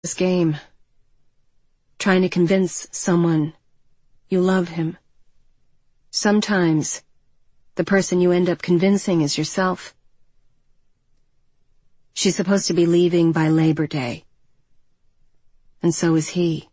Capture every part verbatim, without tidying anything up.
this game, trying to convince someone you love him. Sometimes the person you end up convincing is yourself. She's supposed to be leaving by Labor Day, and so is he.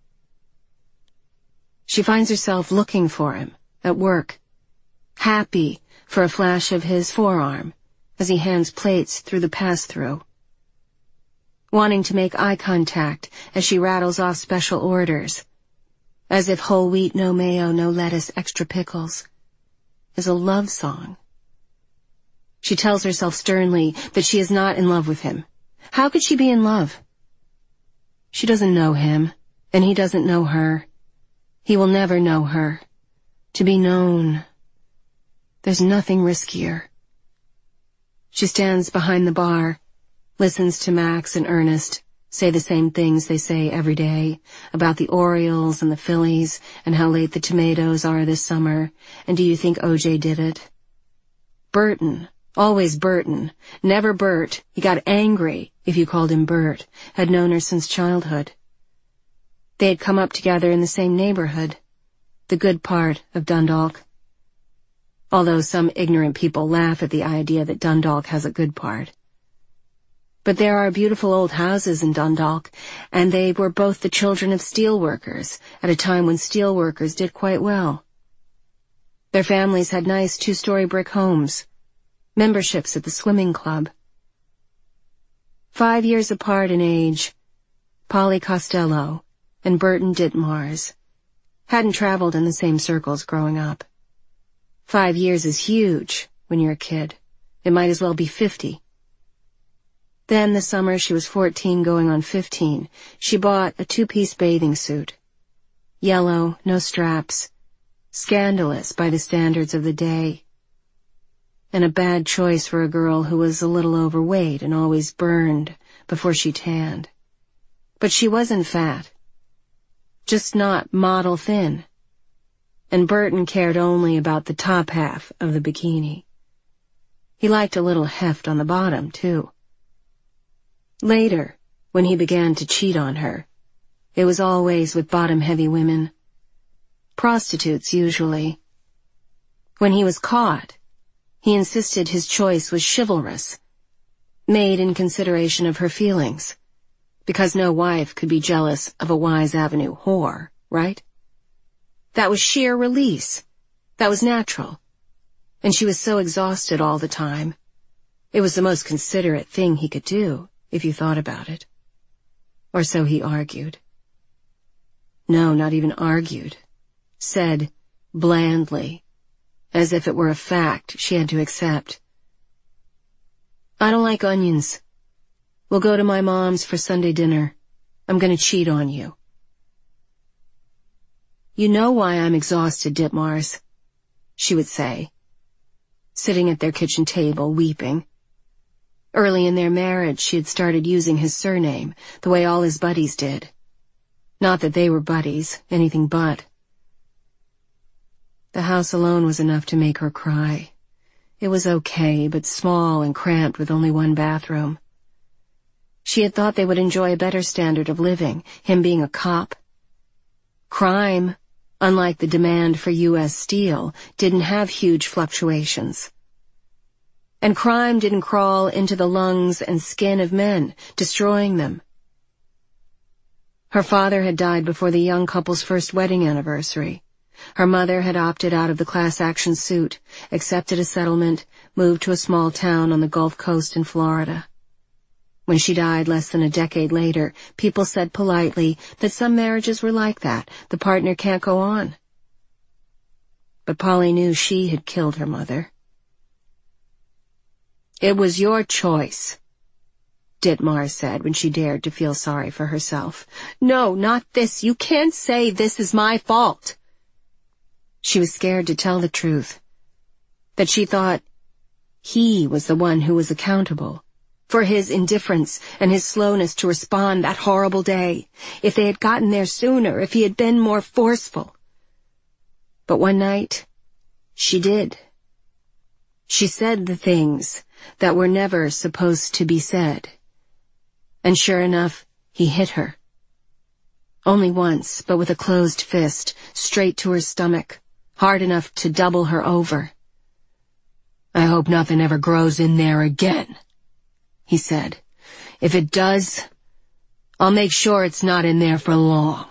She finds herself looking for him at work, happy for a flash of his forearm as he hands plates through the pass-through, wanting to make eye contact as she rattles off special orders, as if whole wheat, no mayo, no lettuce, extra pickles is a love song. She tells herself sternly that she is not in love with him. How could she be in love? She doesn't know him, and he doesn't know her. He will never know her. To be known, there's nothing riskier. She stands behind the bar, listens to Max and Ernest say the same things they say every day about the Orioles and the Phillies and how late the tomatoes are this summer, and do you think O J did it? Burton, always Burton, never Bert. He got angry if you called him Bert, had known her since childhood. They had come up together in the same neighborhood, the good part of Dundalk. Although some ignorant people laugh at the idea that Dundalk has a good part. But there are beautiful old houses in Dundalk, and they were both the children of steelworkers at a time when steelworkers did quite well. Their families had nice two-story brick homes, memberships at the swimming club. Five years apart in age, Polly Costello and Burton Ditmars hadn't traveled in the same circles growing up. Five years is huge when you're a kid. It might as well be fifty. Then, the summer she was fourteen going on fifteen, she bought a two-piece bathing suit. Yellow, no straps, scandalous by the standards of the day. And a bad choice for a girl who was a little overweight and always burned before she tanned. But she wasn't fat. Just not model thin. And Burton cared only about the top half of the bikini. He liked a little heft on the bottom, too. Later, when he began to cheat on her, it was always with bottom-heavy women. Prostitutes, usually. When he was caught, he insisted his choice was chivalrous, made in consideration of her feelings, because no wife could be jealous of a Wise Avenue whore, right? That was sheer release. That was natural. And she was so exhausted all the time. It was the most considerate thing he could do, if you thought about it. Or so he argued. No, not even argued. Said blandly, as if it were a fact she had to accept. I don't like onions. We'll go to my mom's for Sunday dinner. I'm going to cheat on you. You know why I'm exhausted, Ditmars, she would say, sitting at their kitchen table, weeping. Early in their marriage, she had started using his surname, the way all his buddies did. Not that they were buddies, anything but. The house alone was enough to make her cry. It was okay, but small and cramped with only one bathroom. She had thought they would enjoy a better standard of living, him being a cop. Crime, unlike the demand for U S steel, didn't have huge fluctuations. And crime didn't crawl into the lungs and skin of men, destroying them. Her father had died before the young couple's first wedding anniversary. Her mother had opted out of the class action suit, accepted a settlement, moved to a small town on the Gulf Coast in Florida. When she died less than a decade later, people said politely that some marriages were like that. The partner can't go on. But Polly knew she had killed her mother. It was your choice, Ditmars said when she dared to feel sorry for herself. No, not this. You can't say this is my fault. She was scared to tell the truth, that she thought he was the one who was accountable for his indifference and his slowness to respond that horrible day, if they had gotten there sooner, if he had been more forceful. But one night, she did. She said the things that were never supposed to be said. And sure enough, he hit her, Only once, but with a closed fist, straight to her stomach, hard enough to double her over. "I hope nothing ever grows in there again," he said. "If it does, I'll make sure it's not in there for long."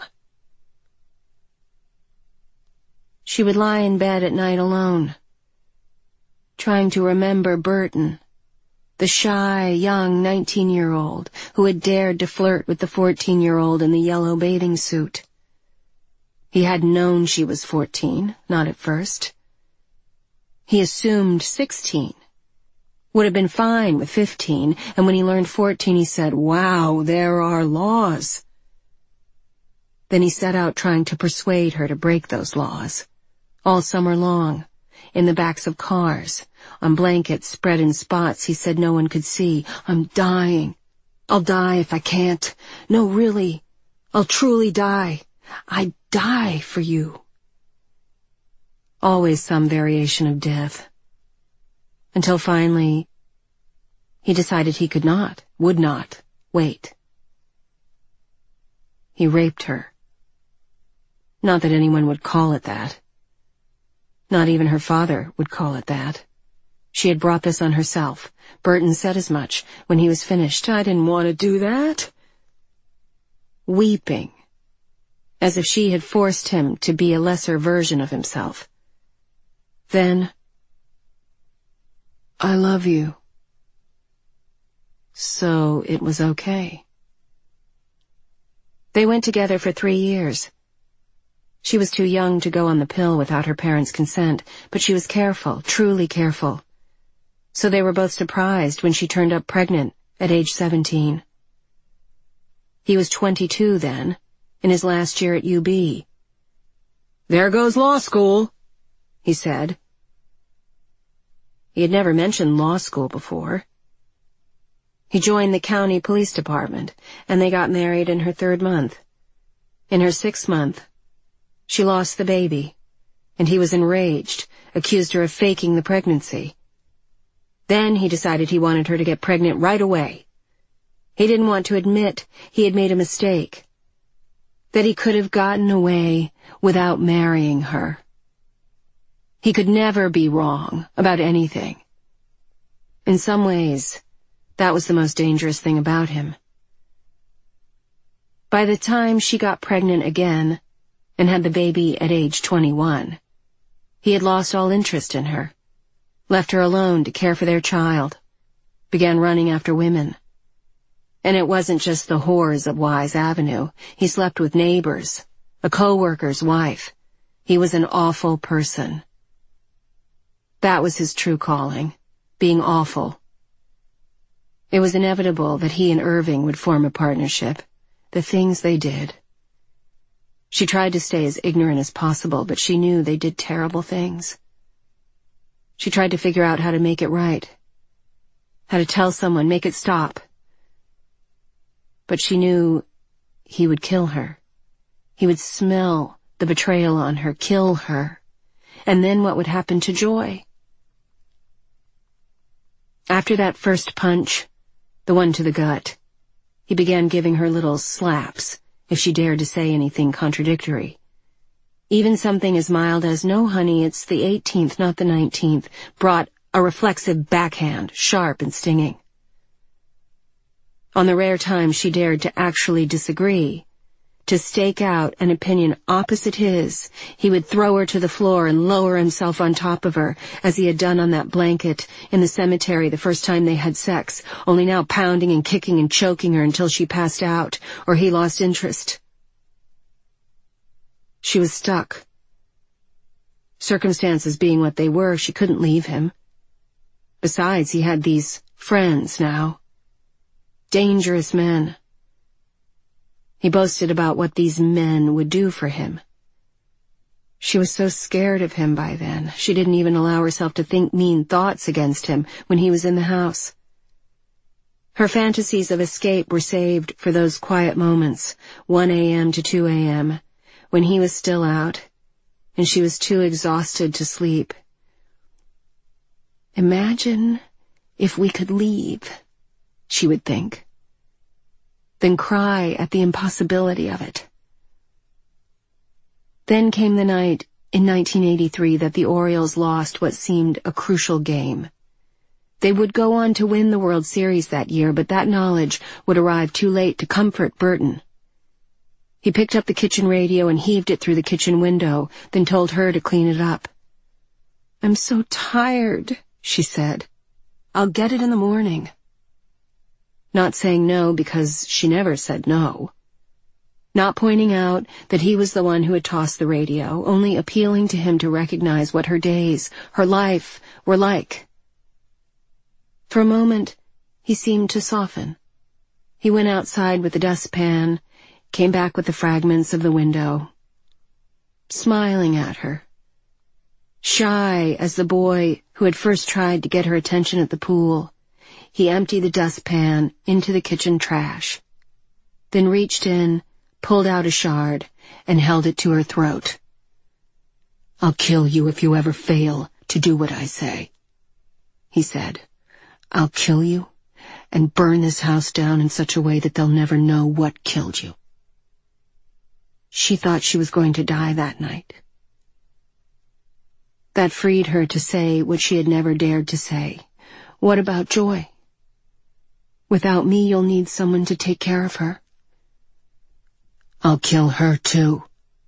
She would lie in bed at night alone, trying to remember Burton, the shy, young nineteen-year-old who had dared to flirt with the fourteen-year-old in the yellow bathing suit. He hadn't known she was fourteen, not at first. He assumed sixteen. Would have been fine with fifteen, and when he learned fourteen, he said, "Wow, there are laws." Then he set out trying to persuade her to break those laws. All summer long, in the backs of cars, on blankets spread in spots he said no one could see. "I'm dying. I'll die if I can't. No, really, I'll truly die. I'd die for you." Always some variation of death. Until finally, he decided he could not, would not, wait. He raped her. Not that anyone would call it that. Not even her father would call it that. She had brought this on herself. Burton said as much when he was finished. "I didn't want to do that." Weeping, as if she had forced him to be a lesser version of himself. Then, "I love you." So it was okay. They went together for three years. She was too young to go on the pill without her parents' consent, but she was careful, truly careful. So they were both surprised when she turned up pregnant at age seventeen. He was twenty-two then, in his last year at U B. "There goes law school," he said. He had never mentioned law school before. He joined the county police department, and they got married in her third month. In her sixth month, she lost the baby, and he was enraged, accused her of faking the pregnancy. Then he decided he wanted her to get pregnant right away. He didn't want to admit he had made a mistake, that he could have gotten away without marrying her. He could never be wrong about anything. In some ways, that was the most dangerous thing about him. By the time she got pregnant again, and had the baby at age twenty-one, he had lost all interest in her, left her alone to care for their child, began running after women. And it wasn't just the whores of Wise Avenue. He slept with neighbors, a co-worker's wife. He was an awful person. That was his true calling, being awful. It was inevitable that he and Irving would form a partnership, the things they did. She tried to stay as ignorant as possible, but she knew they did terrible things. She tried to figure out how to make it right, how to tell someone, make it stop. But she knew he would kill her. He would smell the betrayal on her, kill her. And then what would happen to Joy? After that first punch, the one to the gut, he began giving her little slaps if she dared to say anything contradictory. Even something as mild as, "No, honey, it's the eighteenth, not the nineteenth, brought a reflexive backhand, sharp and stinging. On the rare times she dared to actually disagree, to stake out an opinion opposite his, he would throw her to the floor and lower himself on top of her, as he had done on that blanket in the cemetery the first time they had sex, only now pounding and kicking and choking her until she passed out, or he lost interest. She was stuck. Circumstances being what they were, she couldn't leave him. Besides, he had these friends now. Dangerous men. He boasted about what these men would do for him. She was so scared of him by then, she didn't even allow herself to think mean thoughts against him when he was in the house. Her fantasies of escape were saved for those quiet moments, one a.m. to two a.m., when he was still out, and she was too exhausted to sleep. Imagine if we could leave, she would think. Then cry at the impossibility of it. Then came the night in nineteen eighty-three that the Orioles lost what seemed a crucial game. They would go on to win the World Series that year, but that knowledge would arrive too late to comfort Burton. He picked up the kitchen radio and heaved it through the kitchen window, then told her to clean it up. "I'm so tired," she said. "I'll get it in the morning." Not saying no because she never said no. Not pointing out that he was the one who had tossed the radio, only appealing to him to recognize what her days, her life, were like. For a moment, he seemed to soften. He went outside with the dustpan, came back with the fragments of the window, smiling at her. Shy as the boy who had first tried to get her attention at the pool, he emptied the dustpan into the kitchen trash, then reached in, pulled out a shard, and held it to her throat. "I'll kill you if you ever fail to do what I say," he said. "I'll kill you and burn this house down in such a way that they'll never know what killed you." She thought she was going to die that night. That freed her to say what she had never dared to say. "What about Joy? Without me, you'll need someone to take care of her." "I'll kill her too."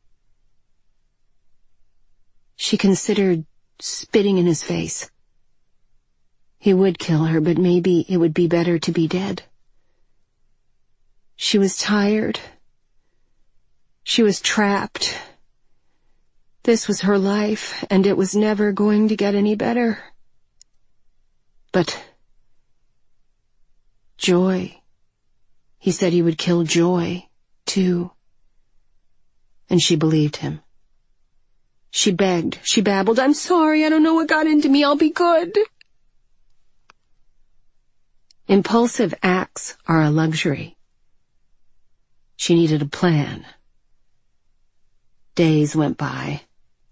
She considered spitting in his face. He would kill her, but maybe it would be better to be dead. She was tired. She was trapped. This was her life, and it was never going to get any better. But Joy. He said he would kill Joy, too. And she believed him. She begged, she babbled, "I'm sorry, I don't know what got into me, I'll be good." Impulsive acts are a luxury. She needed a plan. Days went by.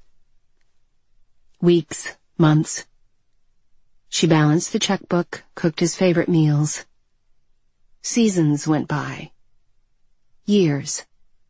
Weeks, months. She balanced the checkbook, cooked his favorite meals. Seasons went by. Years.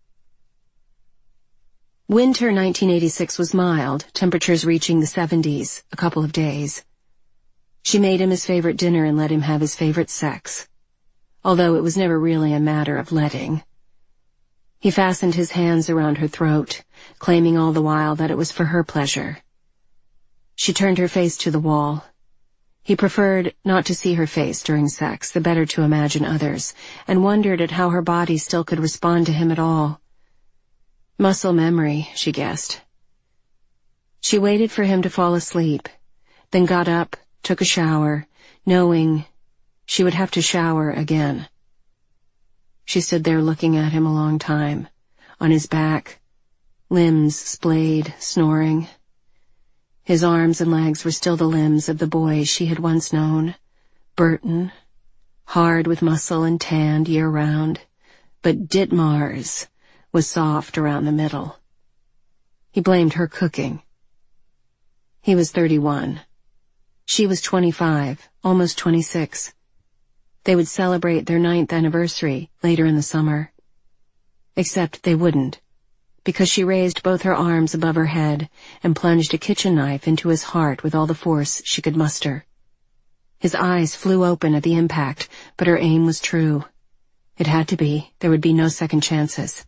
Winter nineteen eighty-six was mild, temperatures reaching the seventies, a couple of days. She made him his favorite dinner and let him have his favorite sex, although it was never really a matter of letting. He fastened his hands around her throat, claiming all the while that it was for her pleasure. She turned her face to the wall. He preferred not to see her face during sex, the better to imagine others, and wondered at how her body still could respond to him at all. Muscle memory, she guessed. She waited for him to fall asleep, then got up, took a shower, knowing she would have to shower again. She stood there looking at him a long time, on his back, limbs splayed, snoring. His arms and legs were still the limbs of the boy she had once known, Burton, hard with muscle and tanned year-round, but Ditmars was soft around the middle. He blamed her cooking. He was thirty-one. She was twenty-five, almost twenty-six. They would celebrate their ninth anniversary later in the summer. Except they wouldn't, because she raised both her arms above her head and plunged a kitchen knife into his heart with all the force she could muster. His eyes flew open at the impact, but her aim was true. It had to be. There would be no second chances.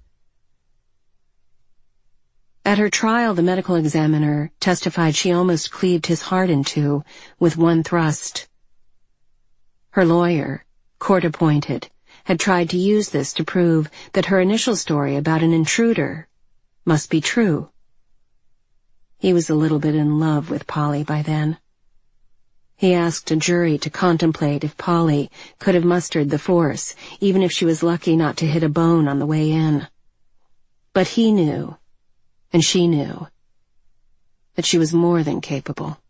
At her trial, the medical examiner testified she almost cleaved his heart in two with one thrust. Her lawyer, court-appointed, had tried to use this to prove that her initial story about an intruder must be true. He was a little bit in love with Polly by then. He asked a jury to contemplate if Polly could have mustered the force, even if she was lucky not to hit a bone on the way in. But he knew, and she knew, that she was more than capable.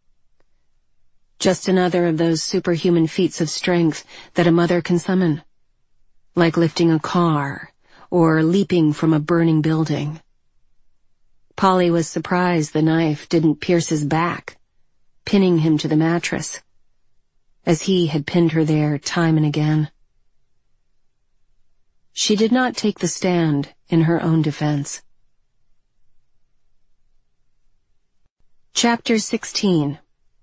Just another of those superhuman feats of strength that a mother can summon, like lifting a car or leaping from a burning building. Polly was surprised the knife didn't pierce his back, pinning him to the mattress, as he had pinned her there time and again. She did not take the stand in her own defense. Chapter sixteen.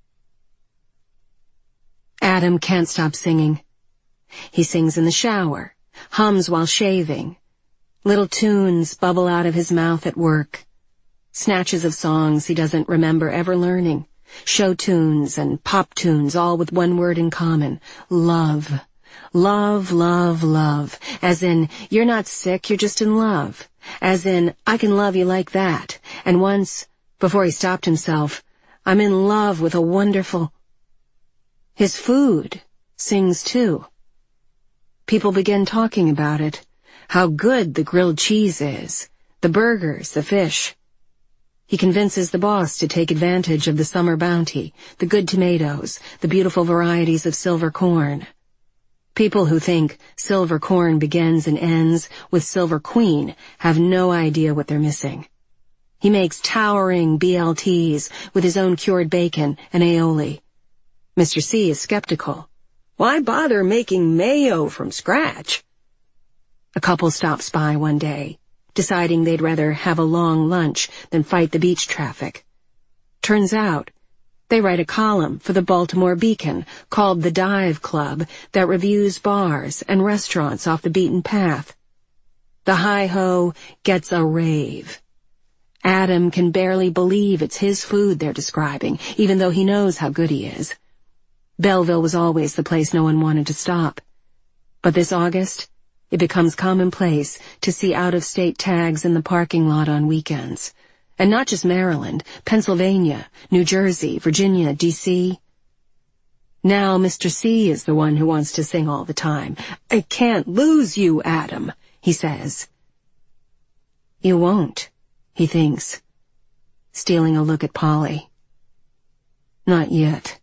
Adam can't stop singing. He sings in the shower, hums while shaving. Little tunes bubble out of his mouth at work. Snatches of songs he doesn't remember ever learning. Show tunes and pop tunes, all with one word in common: love. Love, love, love. As in, you're not sick, you're just in love. As in, I can love you like that. And once, before he stopped himself, I'm in love with a wonderful... His food sings too. People begin talking about it. How good the grilled cheese is. The burgers, the fish. He convinces the boss to take advantage of the summer bounty, the good tomatoes, the beautiful varieties of silver corn. People who think silver corn begins and ends with Silver Queen have no idea what they're missing. He makes towering B L Ts with his own cured bacon and aioli. Mister C is skeptical. Why bother making mayo from scratch? A couple stops by one day, deciding they'd rather have a long lunch than fight the beach traffic. Turns out, they write a column for the Baltimore Beacon called The Dive Club that reviews bars and restaurants off the beaten path. The hi-ho gets a rave. Adam can barely believe it's his food they're describing, even though he knows how good he is. Belleville was always the place no one wanted to stop. But this August, it becomes commonplace to see out-of-state tags in the parking lot on weekends. And not just Maryland, Pennsylvania, New Jersey, Virginia, D C Now Mister C is the one who wants to sing all the time. I can't lose you, Adam, he says. You won't, he thinks, stealing a look at Polly. Not yet.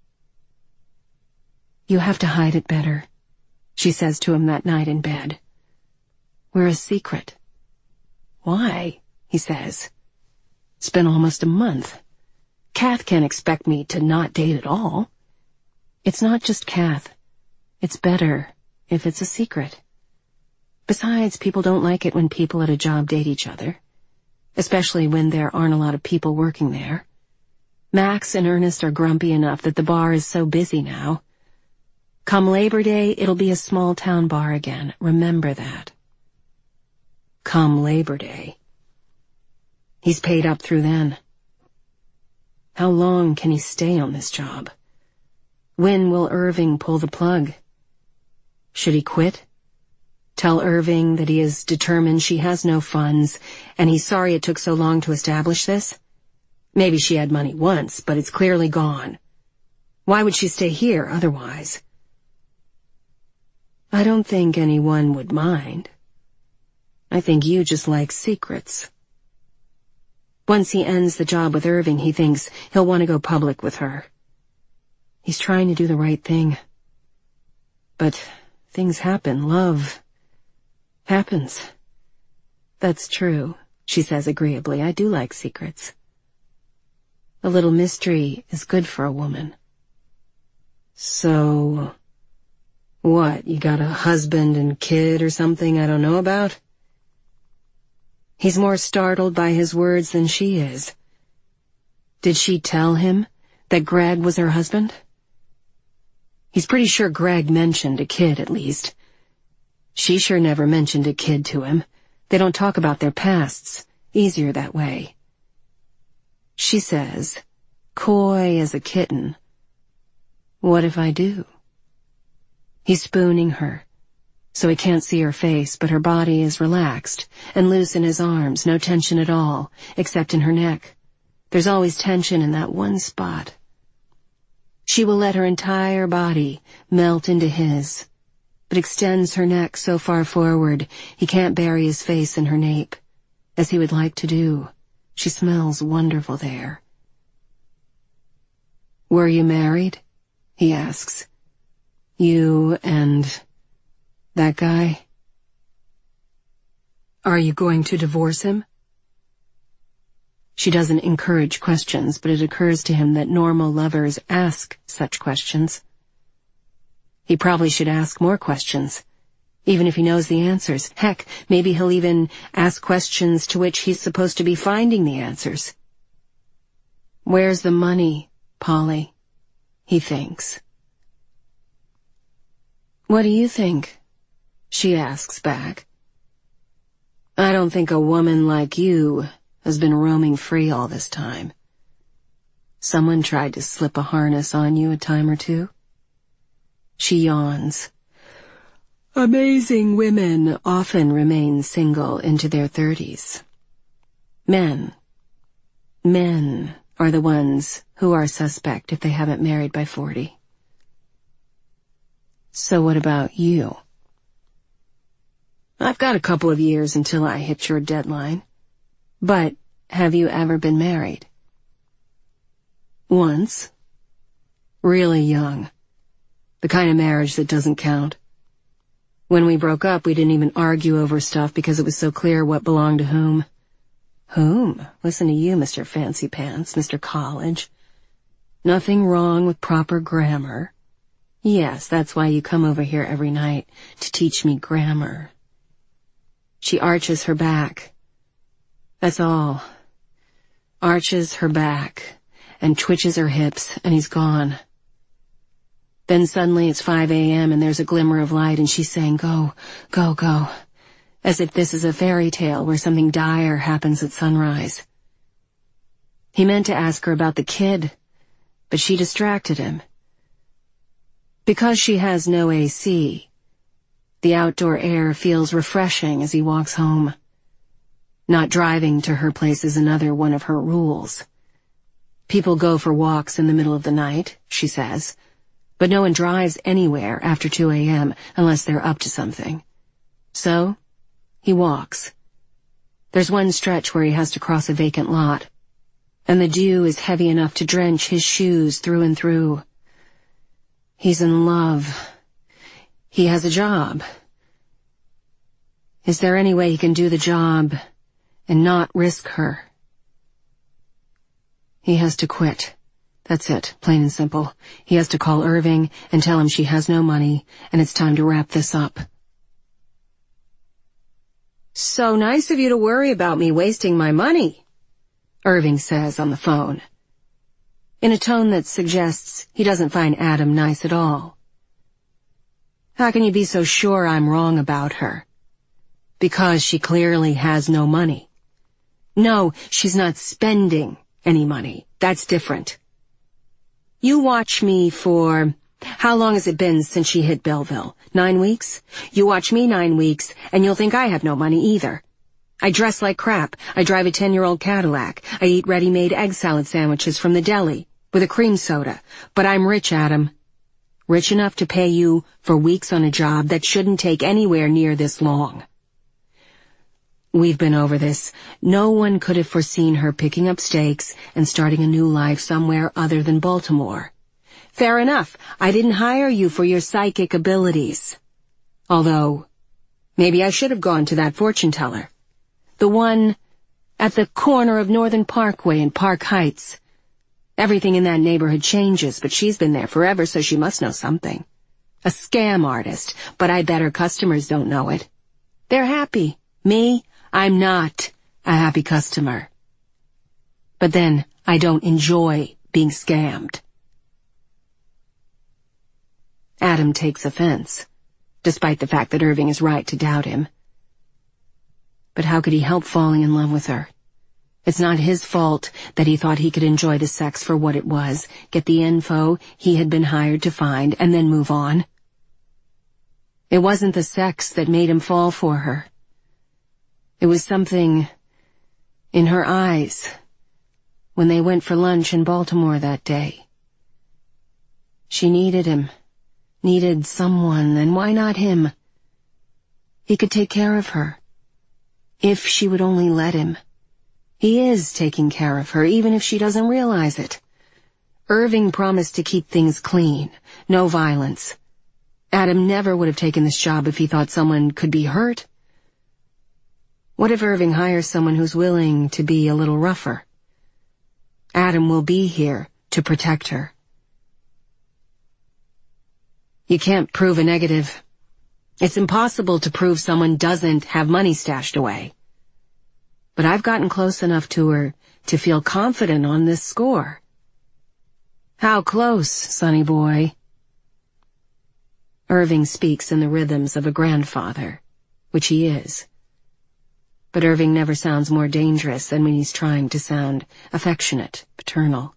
You have to hide it better, she says to him that night in bed. We're a secret. Why? He says. It's been almost a month. Kath can't expect me to not date at all. It's not just Kath. It's better if it's a secret. Besides, people don't like it when people at a job date each other, especially when there aren't a lot of people working there. Max and Ernest are grumpy enough that the bar is so busy now. Come Labor Day, it'll be a small-town bar again. Remember that. Come Labor Day. He's paid up through then. How long can he stay on this job? When will Irving pull the plug? Should he quit? Tell Irving that he is determined she has no funds, and he's sorry it took so long to establish this? Maybe she had money once, but it's clearly gone. Why would she stay here otherwise? I don't think anyone would mind. I think you just like secrets. Once he ends the job with Irving, he thinks he'll want to go public with her. He's trying to do the right thing. But things happen. Love happens. That's true, she says agreeably. I do like secrets. A little mystery is good for a woman. So, what, you got a husband and kid or something I don't know about? He's more startled by his words than she is. Did she tell him that Greg was her husband? He's pretty sure Greg mentioned a kid, at least. She sure never mentioned a kid to him. They don't talk about their pasts. Easier that way. She says, coy as a kitten, what if I do? He's spooning her, so he can't see her face, but her body is relaxed and loose in his arms, no tension at all, except in her neck. There's always tension in that one spot. She will let her entire body melt into his, but extends her neck so far forward he can't bury his face in her nape, as he would like to do. She smells wonderful there. Were you married? He asks. You and that guy? Are you going to divorce him? She doesn't encourage questions, but it occurs to him that normal lovers ask such questions. He probably should ask more questions, even if he knows the answers. Heck, maybe he'll even ask questions to which he's supposed to be finding the answers. Where's the money, Polly? He thinks. What do you think? She asks back. I don't think a woman like you has been roaming free all this time. Someone tried to slip a harness on you a time or two? She yawns. Amazing women often remain single into their thirties. Men. Men are the ones who are suspect if they haven't married by forty. So what about you? I've got a couple of years until I hit your deadline. But have you ever been married? Once. Really young. The kind of marriage that doesn't count. When we broke up, we didn't even argue over stuff because it was so clear what belonged to whom. Whom? Listen to you, Mister Fancy Pants, Mister College. Nothing wrong with proper grammar. Yes, that's why you come over here every night, to teach me grammar. She arches her back. That's all. Arches her back and twitches her hips, and he's gone. Then suddenly it's five a.m. and there's a glimmer of light, and she's saying, go, go, go, as if this is a fairy tale where something dire happens at sunrise. He meant to ask her about the kid, but she distracted him. Because she has no A C, the outdoor air feels refreshing as he walks home. Not driving to her place is another one of her rules. People go for walks in the middle of the night, she says, but no one drives anywhere after two a.m. unless they're up to something. So, he walks. There's one stretch where he has to cross a vacant lot, and the dew is heavy enough to drench his shoes through and through. He's in love. He has a job. Is there any way he can do the job and not risk her? He has to quit. That's it, plain and simple. He has to call Irving and tell him she has no money, and it's time to wrap this up. So nice of you to worry about me wasting my money, Irving says on the phone, in a tone that suggests he doesn't find Adam nice at all. How can you be so sure I'm wrong about her? Because she clearly has no money. No, she's not spending any money. That's different. You watch me for... How long has it been since she hit Belleville? Nine weeks? You watch me nine weeks, and you'll think I have no money either. I dress like crap. I drive a ten-year-old Cadillac. I eat ready-made egg salad sandwiches from the deli with a cream soda. But I'm rich, Adam. Rich enough to pay you for weeks on a job that shouldn't take anywhere near this long. We've been over this. No one could have foreseen her picking up stakes and starting a new life somewhere other than Baltimore. Fair enough, I didn't hire you for your psychic abilities. Although, maybe I should have gone to that fortune teller. The one at the corner of Northern Parkway and Park Heights. Everything in that neighborhood changes, but she's been there forever, so she must know something. A scam artist, but I bet her customers don't know it. They're happy. Me? I'm not a happy customer. But then, I don't enjoy being scammed. Adam takes offense, despite the fact that Irving is right to doubt him. But how could he help falling in love with her? It's not his fault that he thought he could enjoy the sex for what it was, get the info he had been hired to find, and then move on. It wasn't the sex that made him fall for her. It was something in her eyes when they went for lunch in Baltimore that day. She needed him, needed someone, and why not him? He could take care of her, if she would only let him. He is taking care of her, even if she doesn't realize it. Irving promised to keep things clean, no violence. Adam never would have taken this job if he thought someone could be hurt. What if Irving hires someone who's willing to be a little rougher? Adam will be here to protect her. You can't prove a negative. It's impossible to prove someone doesn't have money stashed away. But I've gotten close enough to her to feel confident on this score. How close, sonny boy? Irving speaks in the rhythms of a grandfather, which he is. But Irving never sounds more dangerous than when he's trying to sound affectionate, paternal.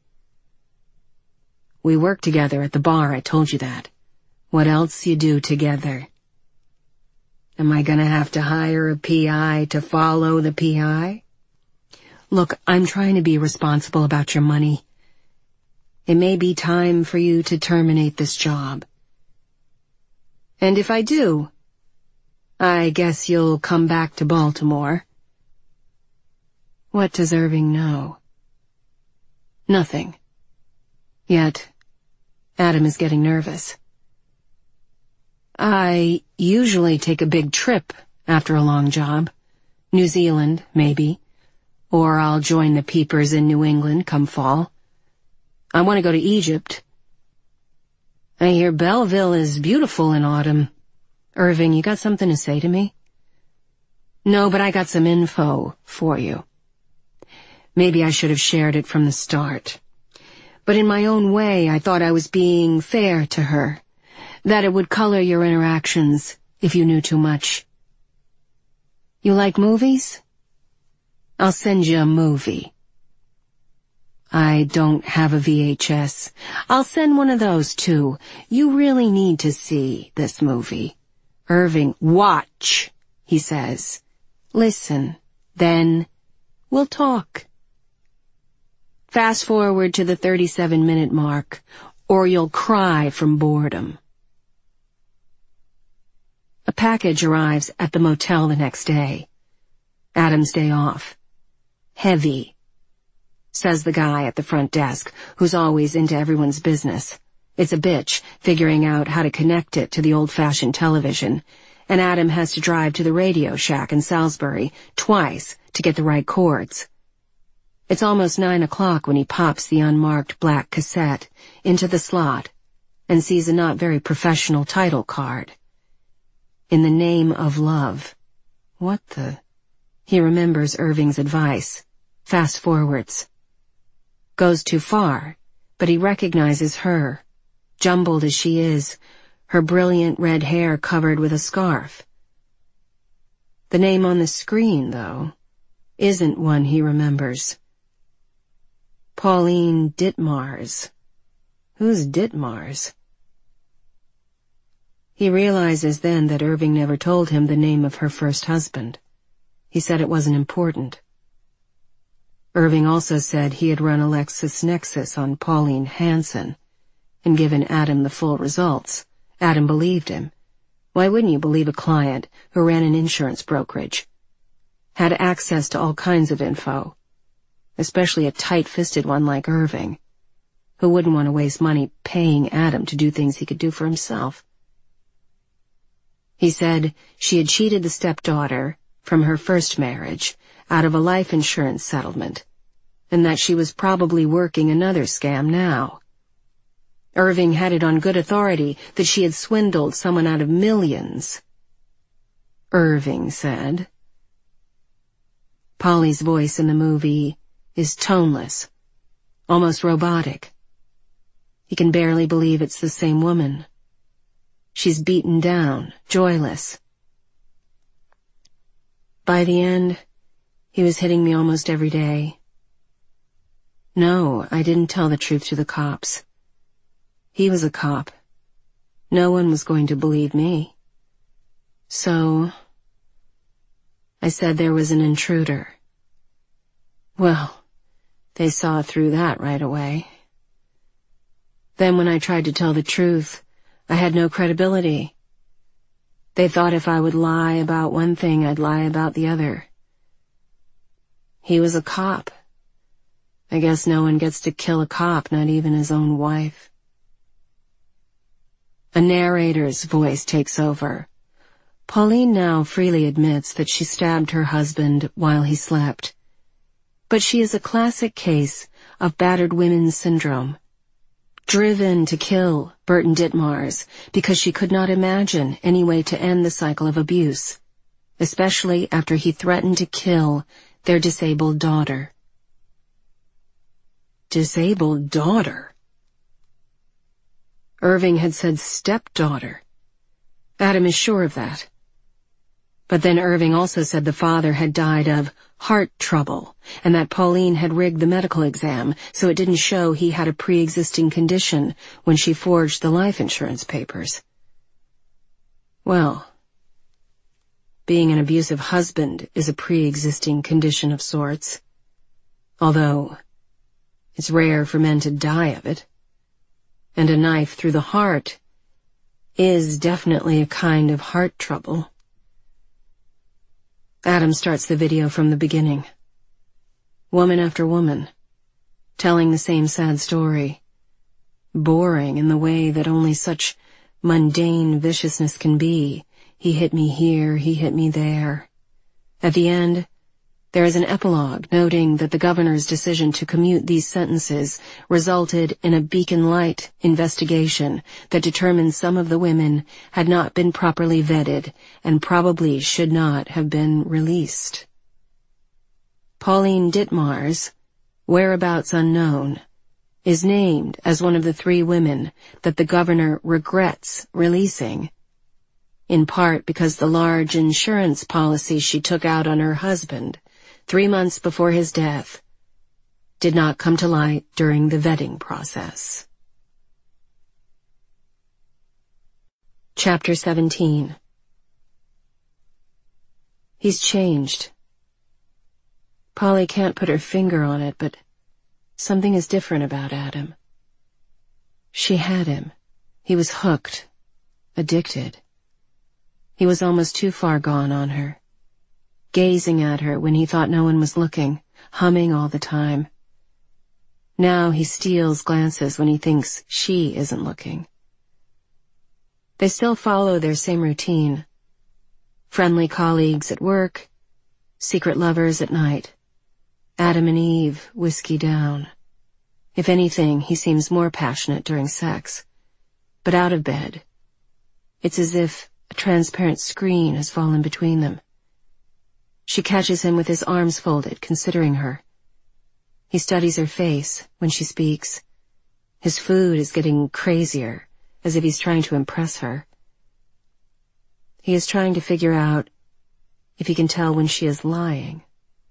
We work together at the bar, I told you that. What else you do together? Am I gonna have to hire a P I to follow the P I? Look, I'm trying to be responsible about your money. It may be time for you to terminate this job. And if I do, I guess you'll come back to Baltimore. What does Irving know? Nothing. Yet, Adam is getting nervous. I usually take a big trip after a long job. New Zealand, maybe. Or I'll join the peepers in New England come fall. I want to go to Egypt. I hear Belleville is beautiful in autumn. Irving, you got something to say to me? No, but I got some info for you. Maybe I should have shared it from the start. But in my own way, I thought I was being fair to her, that it would color your interactions if you knew too much. You like movies? I'll send you a movie. I don't have a V H S. I'll send one of those, too. You really need to see this movie. Irving, watch, he says. Listen, then we'll talk. Fast forward to the thirty-seven minute mark, or you'll cry from boredom. A package arrives at the motel the next day. Adam's day off. Heavy, says the guy at the front desk, who's always into everyone's business. It's a bitch, figuring out how to connect it to the old-fashioned television, and Adam has to drive to the Radio Shack in Salisbury twice to get the right chords. It's almost nine o'clock when he pops the unmarked black cassette into the slot and sees a not very professional title card. In the Name of Love. What the... He remembers Irving's advice. Fast forwards. Goes too far, but he recognizes her, jumbled as she is, her brilliant red hair covered with a scarf. The name on the screen, though, isn't one he remembers. Pauline Ditmars. Who's Ditmars? He realizes then that Irving never told him the name of her first husband. He said it wasn't important. Irving also said he had run a LexisNexis on Pauline Hanson and given Adam the full results. Adam believed him. Why wouldn't you believe a client who ran an insurance brokerage? Had access to all kinds of info, especially a tight-fisted one like Irving, who wouldn't want to waste money paying Adam to do things he could do for himself. He said she had cheated the stepdaughter from her first marriage out of a life insurance settlement, and that she was probably working another scam now. Irving had it on good authority that she had swindled someone out of millions. Irving said. Polly's voice in the movie is toneless, almost robotic. He can barely believe it's the same woman. She's beaten down, joyless. By the end, he was hitting me almost every day. No, I didn't tell the truth to the cops. He was a cop. No one was going to believe me. So, I said there was an intruder. Well, they saw through that right away. Then when I tried to tell the truth, I had no credibility. They thought if I would lie about one thing, I'd lie about the other. He was a cop. I guess no one gets to kill a cop, not even his own wife. A narrator's voice takes over. Pauline now freely admits that she stabbed her husband while he slept. But she is a classic case of battered women's syndrome. Driven to kill Burton Ditmars because she could not imagine any way to end the cycle of abuse, especially after he threatened to kill their disabled daughter. disabled daughter. Irving had said stepdaughter. Adam is sure of that. But then Irving also said the father had died of heart trouble, and that Pauline had rigged the medical exam so it didn't show he had a pre-existing condition when she forged the life insurance papers. Well, being an abusive husband is a pre-existing condition of sorts, although it's rare for men to die of it, and a knife through the heart is definitely a kind of heart trouble. Adam starts the video from the beginning. Woman after woman, telling the same sad story, boring in the way that only such mundane viciousness can be. He hit me here, he hit me there. At the end, there is an epilogue noting that the governor's decision to commute these sentences resulted in a beacon light investigation that determined some of the women had not been properly vetted and probably should not have been released. Pauline Ditmars, whereabouts unknown, is named as one of the three women that the governor regrets releasing, in part because the large insurance policy she took out on her husband three months before his death did not come to light during the vetting process. Chapter seventeen. He's changed. Polly can't put her finger on it, but something is different about Adam. She had him. He was hooked, addicted. He was almost too far gone on her, gazing at her when he thought no one was looking, humming all the time. Now he steals glances when he thinks she isn't looking. They still follow their same routine. Friendly colleagues at work, secret lovers at night. Adam and Eve, whiskey down. If anything, he seems more passionate during sex. But out of bed, it's as if a transparent screen has fallen between them. She catches him with his arms folded, considering her. He studies her face when she speaks. His food is getting crazier, as if he's trying to impress her. He is trying to figure out if he can tell when she is lying.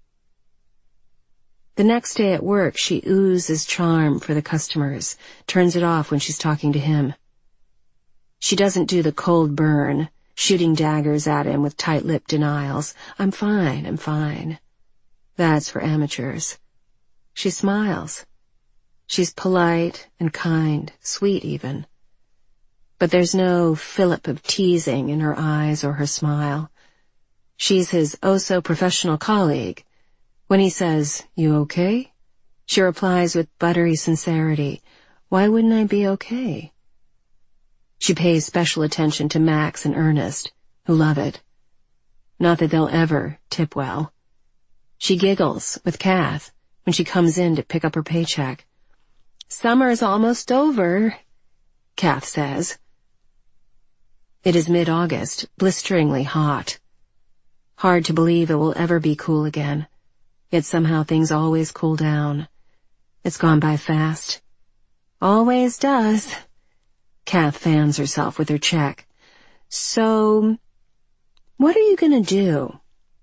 The next day at work, she oozes charm for the customers, turns it off when she's talking to him. She doesn't do the cold burn, shooting daggers at him with tight-lipped denials. I'm fine, I'm fine. That's for amateurs. She smiles. She's polite and kind, sweet even. But there's no fillip of teasing in her eyes or her smile. She's his oh-so-professional colleague. When he says, "You okay?" she replies with buttery sincerity, "Why wouldn't I be okay?" She pays special attention to Max and Ernest, who love it. Not that they'll ever tip well. She giggles with Kath when she comes in to pick up her paycheck. "Summer's almost over," Kath says. It is mid-August, blisteringly hot. Hard to believe it will ever be cool again, yet somehow things always cool down. It's gone by fast. Always does. Kath fans herself with her check. "So, what are you gonna do?"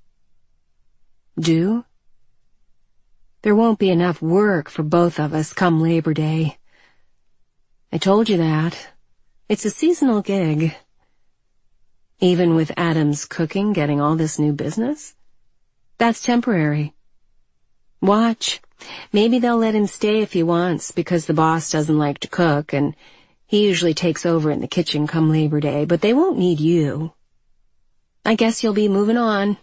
Do? There won't be enough work for both of us come Labor Day. I told you that. It's a seasonal gig. Even with Adam's cooking getting all this new business? That's temporary. Watch. Maybe they'll let him stay if he wants because the boss doesn't like to cook and he usually takes over in the kitchen come Labor Day, but they won't need you. I guess you'll be moving on.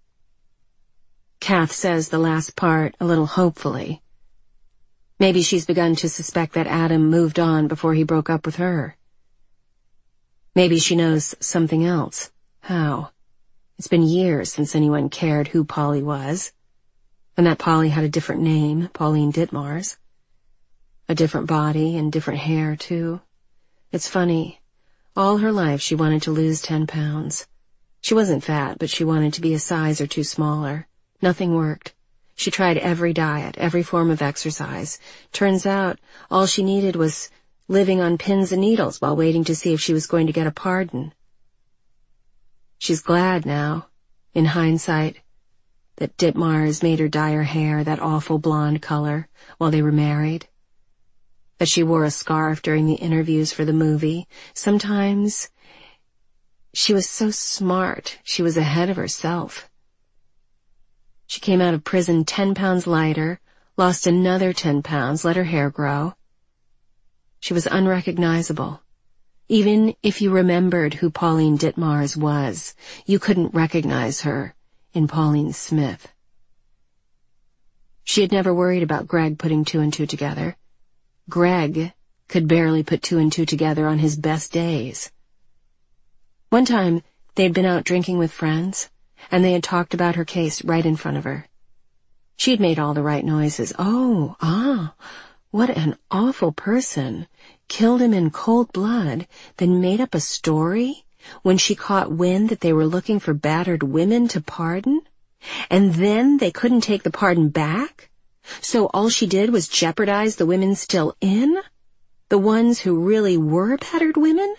Kath says the last part a little hopefully. Maybe she's begun to suspect that Adam moved on before he broke up with her. Maybe she knows something else. How? It's been years since anyone cared who Polly was. And that Polly had a different name, Pauline Ditmars. A different body and different hair, too. It's funny. All her life she wanted to lose ten pounds. She wasn't fat, but she wanted to be a size or two smaller. Nothing worked. She tried every diet, every form of exercise. Turns out, all she needed was living on pins and needles while waiting to see if she was going to get a pardon. She's glad now, in hindsight, that Ditmars made her dye her hair that awful blonde color while they were married. That she wore a scarf during the interviews for the movie. Sometimes she was so smart, she was ahead of herself. She came out of prison ten pounds lighter, lost another ten pounds, let her hair grow. She was unrecognizable. Even if you remembered who Pauline Ditmars was, you couldn't recognize her in Pauline Smith. She had never worried about Greg putting two and two together. Greg could barely put two and two together on his best days. One time, they'd been out drinking with friends, and they had talked about her case right in front of her. She had made all the right noises. Oh, ah, what an awful person. Killed him in cold blood, then made up a story when she caught wind that they were looking for battered women to pardon? And then they couldn't take the pardon back? So all she did was jeopardize the women still in? The ones who really were battered women?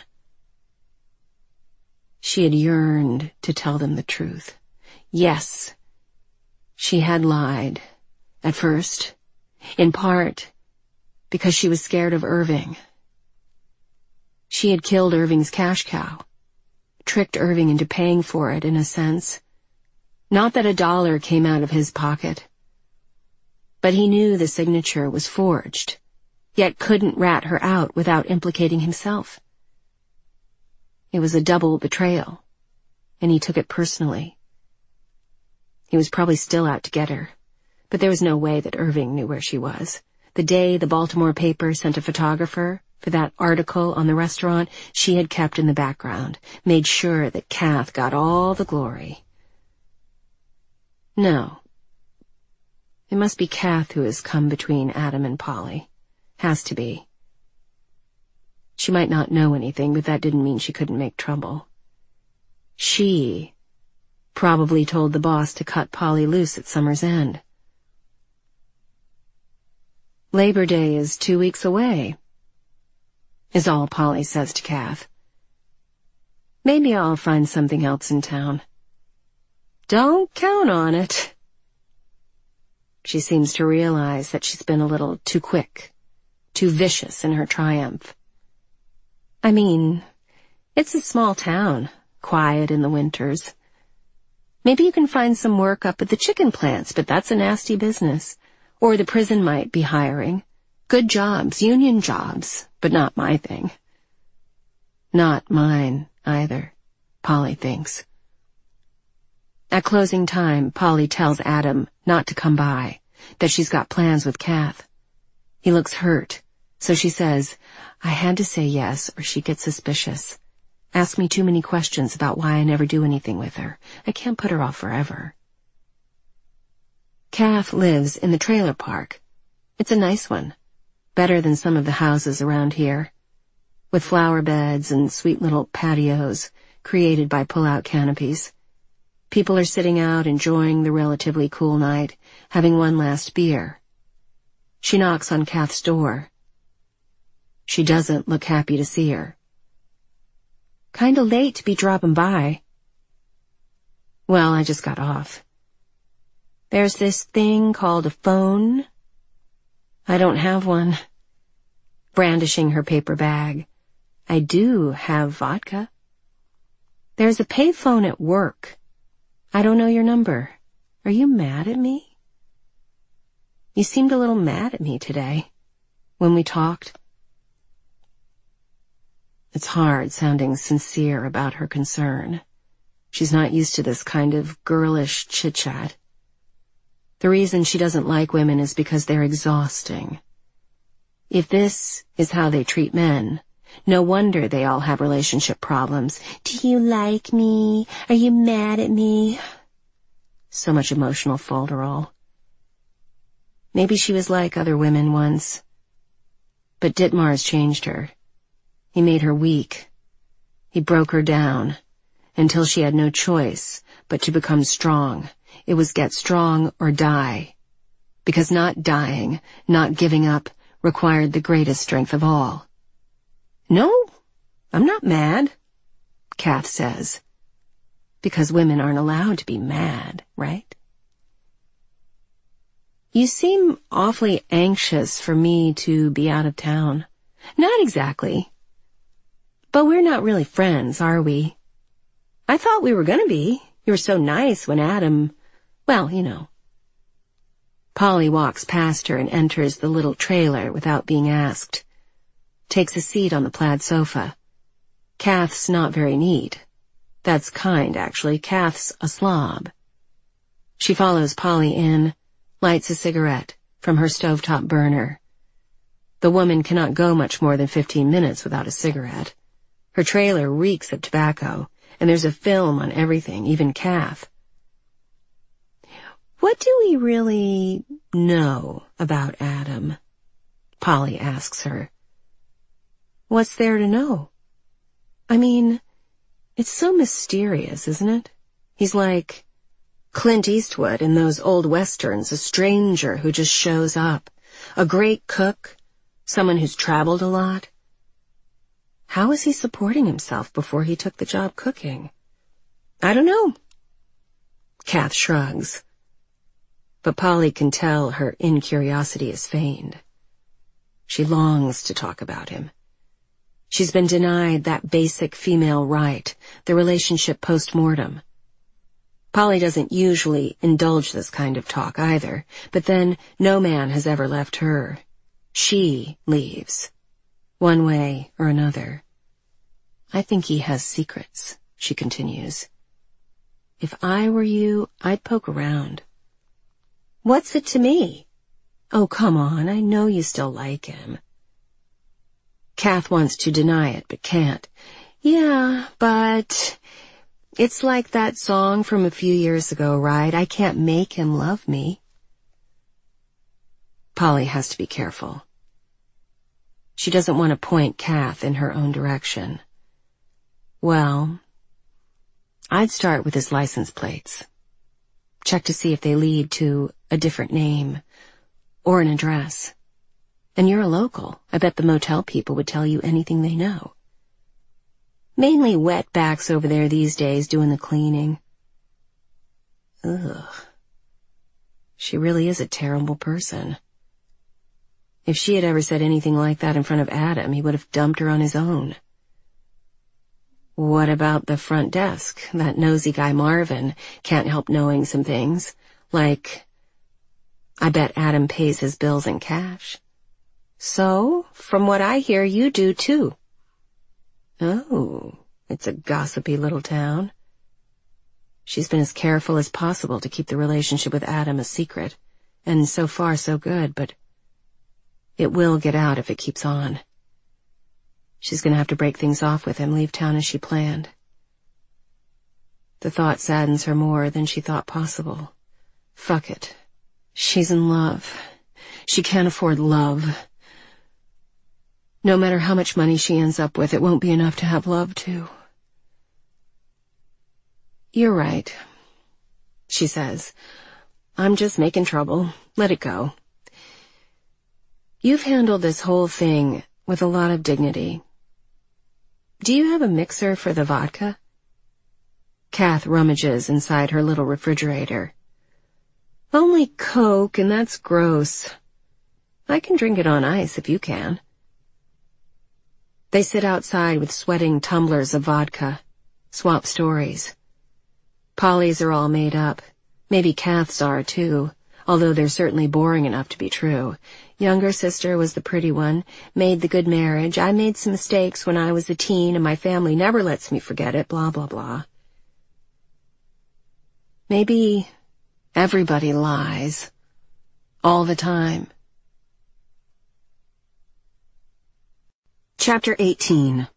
She had yearned to tell them the truth. Yes, she had lied. At first, in part, because she was scared of Irving. She had killed Irving's cash cow, tricked Irving into paying for it in a sense. Not that a dollar came out of his pocket. But he knew the signature was forged, yet couldn't rat her out without implicating himself. It was a double betrayal, and he took it personally. He was probably still out to get her, but there was no way that Irving knew where she was. The day the Baltimore paper sent a photographer for that article on the restaurant, she had kept in the background, made sure that Kath got all the glory. No. It must be Kath who has come between Adam and Polly. Has to be. She might not know anything, but that didn't mean she couldn't make trouble. She probably told the boss to cut Polly loose at Summer's End. Labor Day is two weeks away, is all Polly says to Kath. Maybe I'll find something else in town. Don't count on it. She seems to realize that she's been a little too quick, too vicious in her triumph. I mean, it's a small town, quiet in the winters. Maybe you can find some work up at the chicken plants, but that's a nasty business. Or the prison might be hiring. Good jobs, union jobs, but not my thing. Not mine, either, Polly thinks. At closing time, Polly tells Adam not to come by, that she's got plans with Kath. He looks hurt, so she says, I had to say yes or she'd get suspicious. Ask me too many questions about why I never do anything with her. I can't put her off forever. Kath lives in the trailer park. It's a nice one, better than some of the houses around here, with flower beds and sweet little patios created by pull-out canopies. People are sitting out enjoying the relatively cool night, having one last beer. She knocks on Kath's door. She doesn't look happy to see her. Kinda late to be dropping by. Well, I just got off. There's this thing called a phone. I don't have one. Brandishing her paper bag. I do have vodka. There's a payphone at work. I don't know your number. Are you mad at me? You seemed a little mad at me today, when we talked. It's hard sounding sincere about her concern. She's not used to this kind of girlish chit-chat. The reason she doesn't like women is because they're exhausting. If this is how they treat men, no wonder they all have relationship problems. Do you like me? Are you mad at me? So much emotional folderol. Maybe she was like other women once. But Ditmars changed her. He made her weak. He broke her down until she had no choice but to become strong. It was get strong or die because not dying, not giving up, required the greatest strength of all. "No, I'm not mad," Kath says. Because women aren't allowed to be mad, right? "You seem awfully anxious for me to be out of town." "Not exactly. But we're not really friends, are we?" "I thought we were gonna be. You were so nice when Adam, well, you know." Polly walks past her and enters the little trailer without being asked. Takes a seat on the plaid sofa. Kath's not very neat. That's kind, actually. Kath's a slob. She follows Polly in, lights a cigarette from her stovetop burner. The woman cannot go much more than fifteen minutes without a cigarette. Her trailer reeks of tobacco, and there's a film on everything, even Kath. "What do we really know about Adam?" Polly asks her. "What's there to know? I mean, it's so mysterious, isn't it? He's like Clint Eastwood in those old westerns, a stranger who just shows up, a great cook, someone who's traveled a lot. How is he supporting himself before he took the job cooking? I don't know." Kath shrugs. But Polly can tell her incuriosity is feigned. She longs to talk about him. She's been denied that basic female right, the relationship post-mortem. Polly doesn't usually indulge this kind of talk either, but then no man has ever left her. She leaves, one way or another. "I think he has secrets," she continues. "If I were you, I'd poke around." "What's it to me?" "Oh, come on, I know you still like him." Kath wants to deny it, but can't. "Yeah, but it's like that song from a few years ago, right? I can't make him love me." Polly has to be careful. She doesn't want to point Kath in her own direction. "Well, I'd start with his license plates. Check to see if they lead to a different name or an address. And you're a local. I bet the motel people would tell you anything they know. Mainly wetbacks over there these days doing the cleaning." Ugh. She really is a terrible person. If she had ever said anything like that in front of Adam, he would have dumped her on his own. What about the front desk? That nosy guy Marvin can't help knowing some things. Like, I bet Adam pays his bills in cash. "So, from what I hear, you do too." Oh, it's a gossipy little town. She's been as careful as possible to keep the relationship with Adam a secret, and so far so good, but it will get out if it keeps on. She's gonna have to break things off with him, leave town as she planned. The thought saddens her more than she thought possible. Fuck it. She's in love. She can't afford love. No matter how much money she ends up with, it won't be enough to have love too. "You're right," she says. "I'm just making trouble. Let it go. You've handled this whole thing with a lot of dignity. Do you have a mixer for the vodka?" Kath rummages inside her little refrigerator. "Only Coke, and that's gross. I can drink it on ice if you can." They sit outside with sweating tumblers of vodka, swap stories. Polly's are all made up. Maybe Kath's are, too, although they're certainly boring enough to be true. Younger sister was the pretty one, made the good marriage. I made some mistakes when I was a teen, and my family never lets me forget it, blah, blah, blah. Maybe everybody lies. All the time. Chapter eighteen.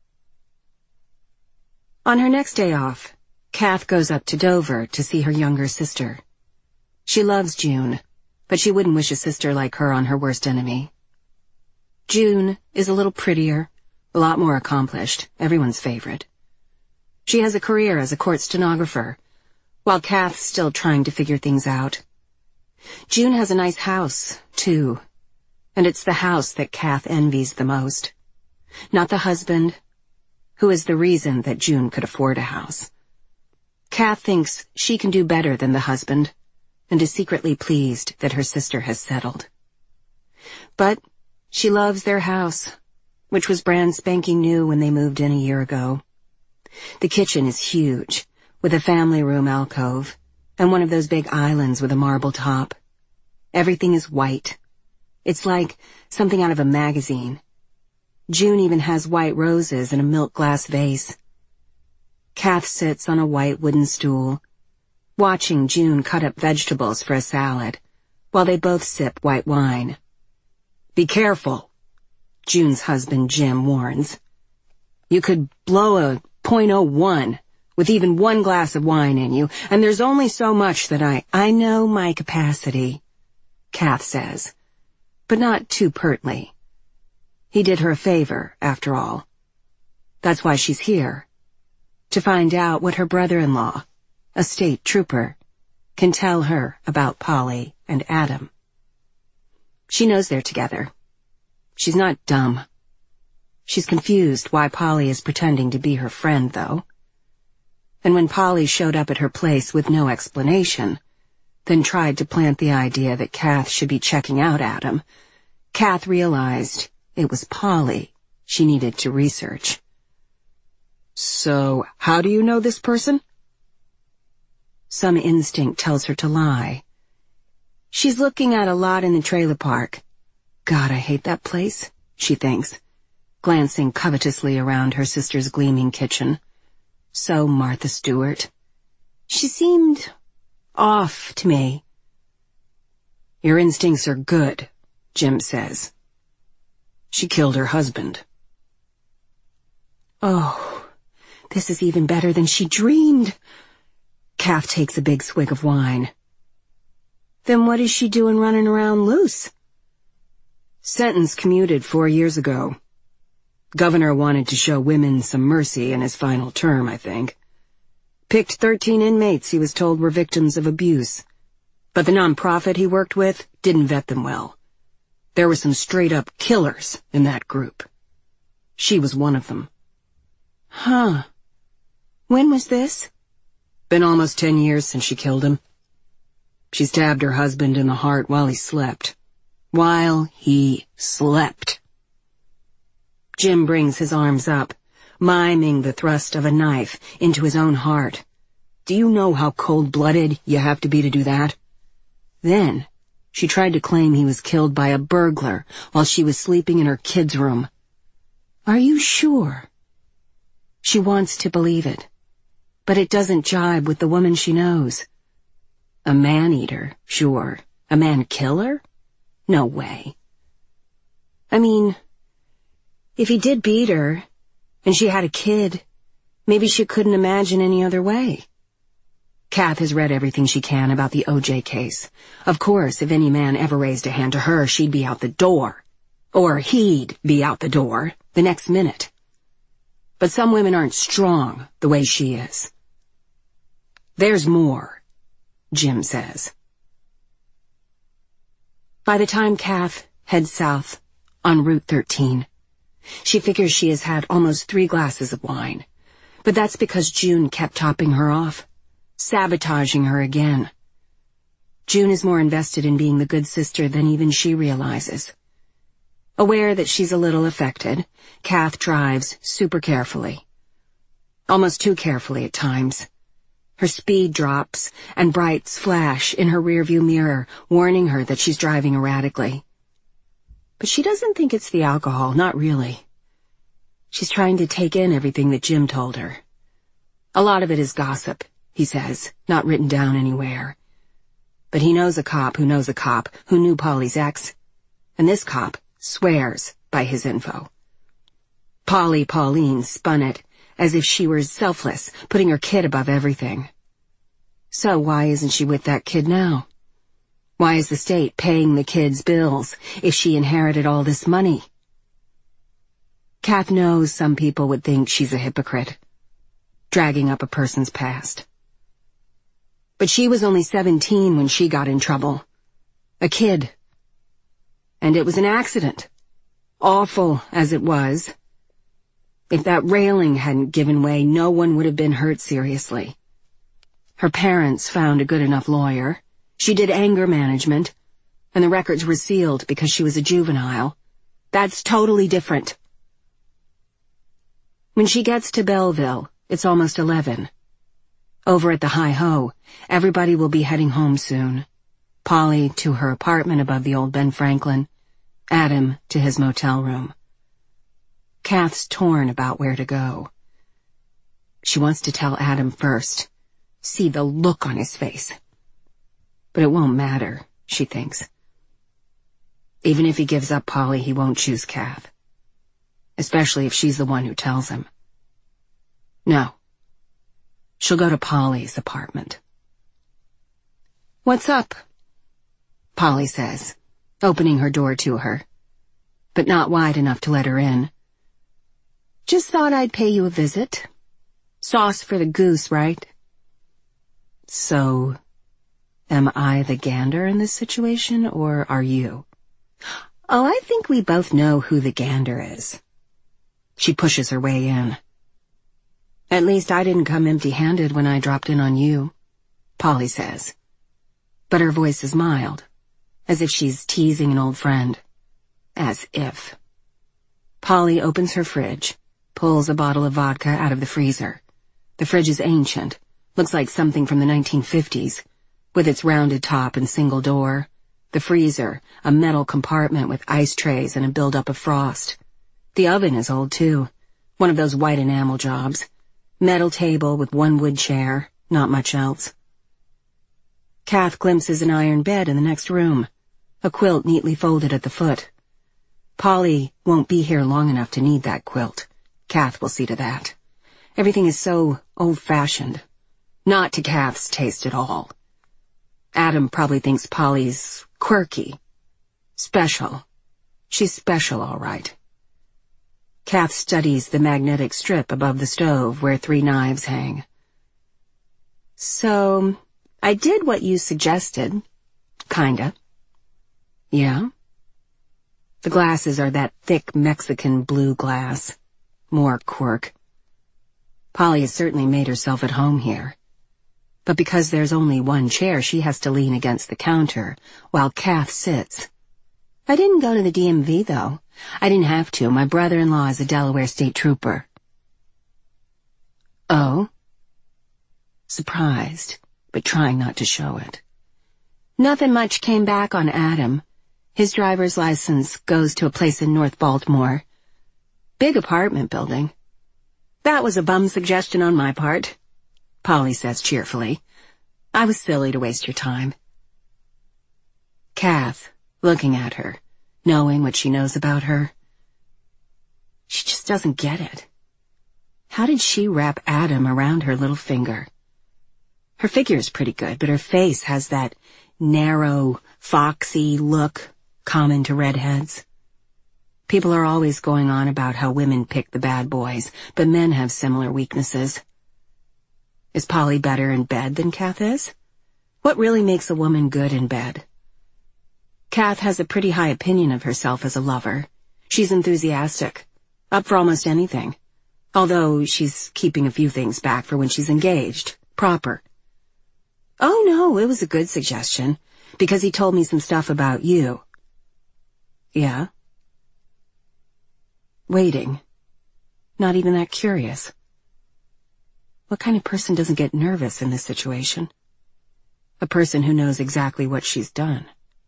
On her next day off, Kath goes up to Dover to see her younger sister. She loves June, but she wouldn't wish a sister like her on her worst enemy. June is a little prettier, a lot more accomplished, everyone's favorite. She has a career as a court stenographer, while Kath's still trying to figure things out. June has a nice house, too. And it's the house that Kath envies the most. Not the husband, who is the reason that June could afford a house. Kath thinks she can do better than the husband, and is secretly pleased that her sister has settled. But she loves their house, which was brand spanking new when they moved in a year ago. The kitchen is huge, with a family room alcove, and one of those big islands with a marble top. Everything is white. It's like something out of a magazine. June even has white roses in a milk glass vase. Kath sits on a white wooden stool, watching June cut up vegetables for a salad, while they both sip white wine. Be careful, June's husband Jim warns. You could blow a point oh one with even one glass of wine in you, and there's only so much that I... I know my capacity, Kath says, but not too pertly. He did her a favor, after all. That's why she's here, to find out what her brother-in-law, a state trooper, can tell her about Polly and Adam. She knows they're together. She's not dumb. She's confused why Polly is pretending to be her friend, though. And when Polly showed up at her place with no explanation, then tried to plant the idea that Kath should be checking out Adam, Kath realized it was Polly she needed to research. So, how do you know this person? Some instinct tells her to lie. She's looking at a lot in the trailer park. God, I hate that place, she thinks, glancing covetously around her sister's gleaming kitchen. So Martha Stewart. She seemed off to me. Your instincts are good, Jim says. She killed her husband. Oh, this is even better than she dreamed. Kath takes a big swig of wine. Then what is she doing running around loose? Sentence commuted four years ago. Governor wanted to show women some mercy in his final term, I think. Picked thirteen inmates he was told were victims of abuse. But the nonprofit he worked with didn't vet them well. There were some straight-up killers in that group. She was one of them. Huh. When was this? Been almost ten years since she killed him. She stabbed her husband in the heart while he slept. While he slept. Jim brings his arms up, miming the thrust of a knife into his own heart. Do you know how cold-blooded you have to be to do that? Then, she tried to claim he was killed by a burglar while she was sleeping in her kid's room. Are you sure? She wants to believe it, but it doesn't jibe with the woman she knows. A man-eater, sure. A man-killer? No way. I mean, if he did beat her, and she had a kid, maybe she couldn't imagine any other way. Kath has read everything she can about the O J case. Of course, if any man ever raised a hand to her, she'd be out the door. Or he'd be out the door the next minute. But some women aren't strong the way she is. There's more, Jim says. By the time Kath heads south on Route thirteen, she figures she has had almost three glasses of wine. But that's because June kept topping her off, sabotaging her again. June is more invested in being the good sister than even she realizes. Aware that she's a little affected, Kath drives super carefully. Almost too carefully at times. Her speed drops, and brights flash in her rearview mirror, warning her that she's driving erratically. But she doesn't think it's the alcohol, not really. She's trying to take in everything that Jim told her. A lot of it is gossip, he says, not written down anywhere. But he knows a cop who knows a cop who knew Polly's ex, and this cop swears by his info. Polly Pauline spun it as if she were selfless, putting her kid above everything. So why isn't she with that kid now? Why is the state paying the kid's bills if she inherited all this money? Kath knows some people would think she's a hypocrite, dragging up a person's past. But she was only seventeen when she got in trouble, A kid. And it was an accident. Awful as it was. If that railing hadn't given way, no one would have been hurt seriously. Her parents found a good enough lawyer. She did anger management, and the records were sealed because she was a juvenile. That's totally different. When she gets to Belleville, it's almost eleven. Over at the Hi-Ho, everybody will be heading home soon. Polly to her apartment above the old Ben Franklin, Adam to his motel room. Kath's torn about where to go. She wants to tell Adam first, see the look on his face. But it won't matter, she thinks. Even if he gives up Polly, he won't choose Kath. Especially if she's the one who tells him. No. She'll go to Polly's apartment. "What's up?" Polly says, opening her door to her, but not wide enough to let her in. "Just thought I'd pay you a visit. Sauce for the goose, right?" So, am I the gander in this situation, or are you? Oh, I think we both know who the gander is. She pushes her way in. "At least I didn't come empty-handed when I dropped in on you," Polly says. But her voice is mild, as if she's teasing an old friend. As if. Polly opens her fridge, pulls a bottle of vodka out of the freezer. The fridge is ancient, looks like something from the nineteen fifties, with its rounded top and single door. The freezer, a metal compartment with ice trays and a buildup of frost. The oven is old too, one of those white enamel jobs. Metal table with one wood chair, not much else. Kath glimpses an iron bed in the next room, a quilt neatly folded at the foot. Polly won't be here long enough to need that quilt. Kath will see to that. Everything is so old-fashioned. Not to Kath's taste at all. Adam probably thinks Polly's quirky. Special. She's special, all right. Kath studies the magnetic strip above the stove where three knives hang. "So, I did what you suggested. Kinda." "Yeah?" The glasses are that thick Mexican blue glass. More quirk. Polly has certainly made herself at home here. But because there's only one chair, she has to lean against the counter, while Kath sits. "I didn't go to the D M V, though. I didn't have to. My brother-in-law is a Delaware state trooper." "Oh?" Surprised, but trying not to show it. "Nothing much came back on Adam. His driver's license goes to a place in North Baltimore. Big apartment building." "That was a bum suggestion on my part," Polly says cheerfully. "I was silly to waste your time." Kath, looking at her, knowing what she knows about her. She just doesn't get it. How did she wrap Adam around her little finger? Her figure's pretty good, but her face has that narrow, foxy look common to redheads. People are always going on about how women pick the bad boys, but men have similar weaknesses. Is Polly better in bed than Kath is? What really makes a woman good in bed? Kath has a pretty high opinion of herself as a lover. She's enthusiastic, up for almost anything. Although she's keeping a few things back for when she's engaged, proper. "Oh no, it was a good suggestion, because he told me some stuff about you." "Yeah?" Waiting. Not even that curious. What kind of person doesn't get nervous in this situation? A person who knows exactly what she's done.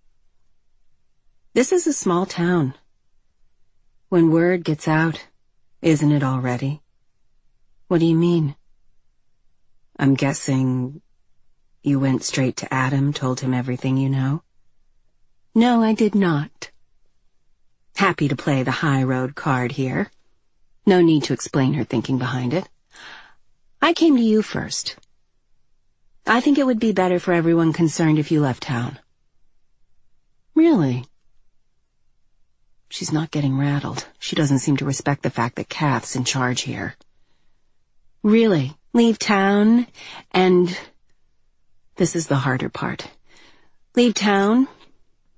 This is a small town. When word gets out, isn't it already? What do you mean? I'm guessing you went straight to Adam, told him everything you know? No, I did not. Happy to play the high road card here. No need to explain her thinking behind it. I came to you first. I think it would be better for everyone concerned if you left town. Really? She's not getting rattled. She doesn't seem to respect the fact that Kath's in charge here. Really? Leave town and... This is the harder part. Leave town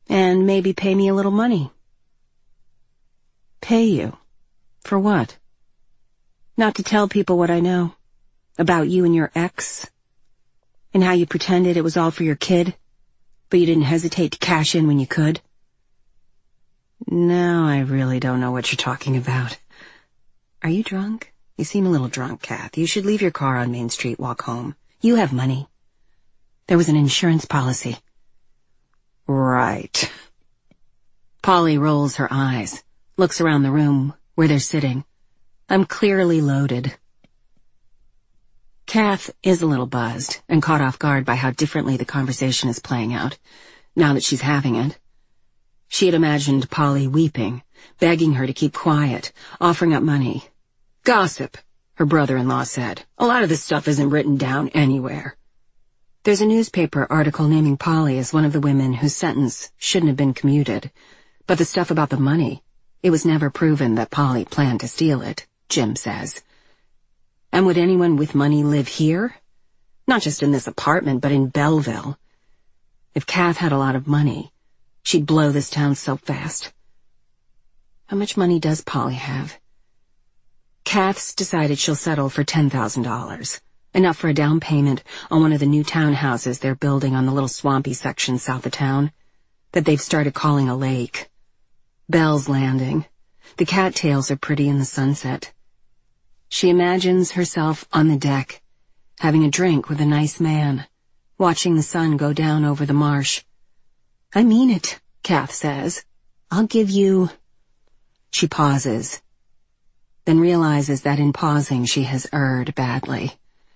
And maybe pay me a little money. Pay you? For what? Not to tell people what I know. About you and your ex. And how you pretended it was all for your kid, but you didn't hesitate to cash in when you could. Now I really don't know what you're talking about. Are you drunk? You seem a little drunk, Kath. You should leave your car on Main Street, walk home. You have money. There was an insurance policy. Right. Polly rolls her eyes, looks around the room where they're sitting. I'm clearly loaded. Kath is a little buzzed and caught off guard by how differently the conversation is playing out, now that she's having it. She had imagined Polly weeping, begging her to keep quiet, offering up money. Gossip, her brother-in-law said. A lot of this stuff isn't written down anywhere. There's a newspaper article naming Polly as one of the women whose sentence shouldn't have been commuted. But the stuff about the money, it was never proven that Polly planned to steal it, Jim says. And would anyone with money live here? Not just in this apartment, but in Belleville. If Kath had a lot of money, she'd blow this town so fast. How much money does Polly have? Kath's decided she'll settle for ten thousand dollars. Enough for a down payment on one of the new townhouses they're building on the little swampy section south of town that they've started calling a lake. Bell's Landing. The cattails are pretty in the sunset. She imagines herself on the deck, having a drink with a nice man, watching the sun go down over the marsh. I mean it, Kath says. I'll give you... She pauses, then realizes that in pausing she has erred badly.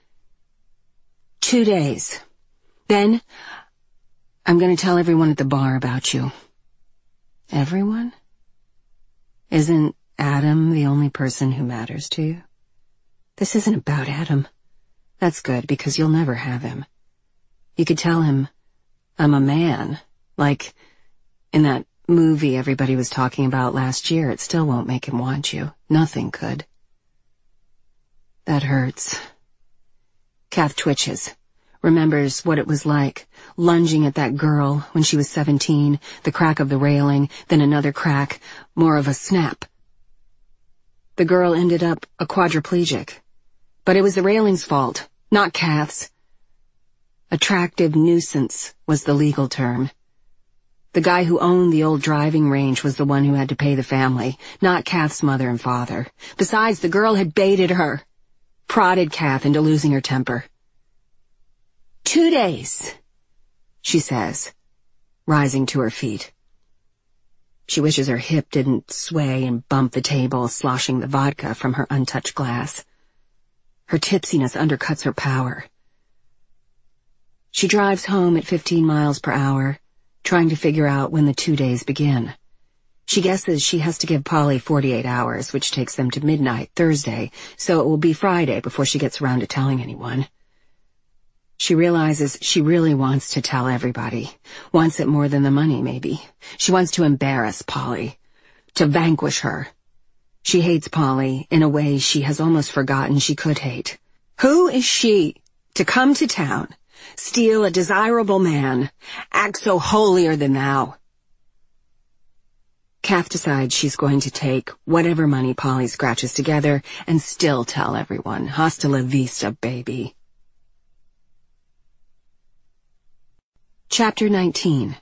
Two days. Then, I'm going to tell everyone at the bar about you. Everyone? Isn't Adam the only person who matters to you? This isn't about Adam. That's good, because you'll never have him. You could tell him, I'm a man, like in that movie everybody was talking about last year. It still won't make him want you. Nothing could. That hurts. Kath twitches, remembers what it was like, lunging at that girl when she was seventeen, the crack of the railing, then another crack, more of a snap. The girl ended up a quadriplegic, but it was the railing's fault, not Kath's. Attractive nuisance was the legal term. The guy who owned the old driving range was the one who had to pay the family, not Kath's mother and father. Besides, the girl had baited her, prodded Kath into losing her temper. Two days, she says, rising to her feet. She wishes her hip didn't sway and bump the table, sloshing the vodka from her untouched glass. Her tipsiness undercuts her power. She drives home at fifteen miles per hour, trying to figure out when the two days begin. She guesses she has to give Polly forty-eight hours, which takes them to midnight Thursday, so it will be Friday before she gets around to telling anyone. She realizes she really wants to tell everybody, wants it more than the money, maybe. She wants to embarrass Polly, to vanquish her. She hates Polly in a way she has almost forgotten she could hate. Who is she to come to town, steal a desirable man, act so holier than thou? Kath decides she's going to take whatever money Polly scratches together and still tell everyone. Hasta la vista, baby. Chapter nineteen.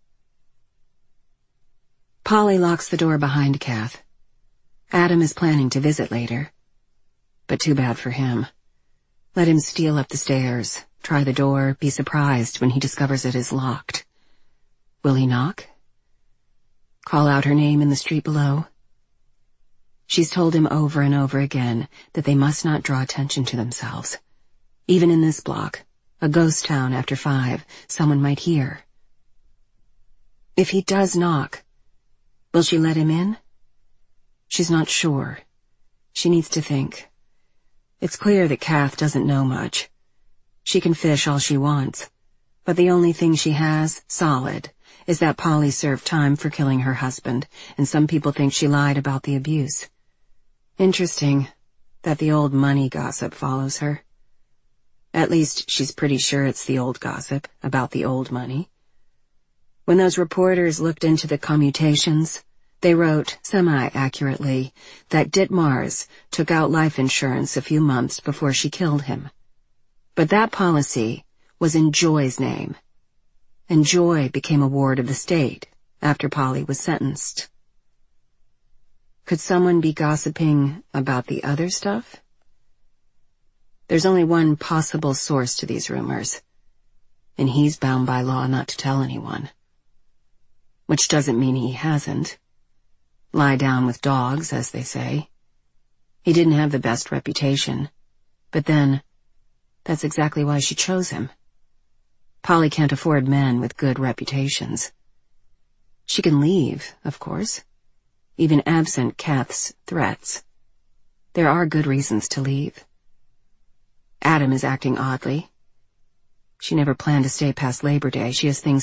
Polly locks the door behind Kath. Adam is planning to visit later. But too bad for him. Let him steal up the stairs, try the door, be surprised when he discovers it is locked. Will he knock? Call out her name in the street below? She's told him over and over again that they must not draw attention to themselves. Even in this block, a ghost town after five, someone might hear. If he does knock, will she let him in? She's not sure. She needs to think. It's clear that Kath doesn't know much. She can fish all she wants, but the only thing she has, solid, is that Polly served time for killing her husband, and some people think she lied about the abuse. Interesting that the old money gossip follows her. At least she's pretty sure it's the old gossip about the old money. When those reporters looked into the commutations, they wrote, semi-accurately, that Ditmars took out life insurance a few months before she killed him. But that policy was in Joy's name, and Joy became a ward of the state after Polly was sentenced. Could someone be gossiping about the other stuff? There's only one possible source to these rumors, and he's bound by law not to tell anyone. Which doesn't mean he hasn't. Lie down with dogs, as they say. He didn't have the best reputation, but then, that's exactly why she chose him. Polly can't afford men with good reputations. She can leave, of course, even absent Kath's threats. There are good reasons to leave. Adam is acting oddly. She never planned to stay past Labor Day. She has things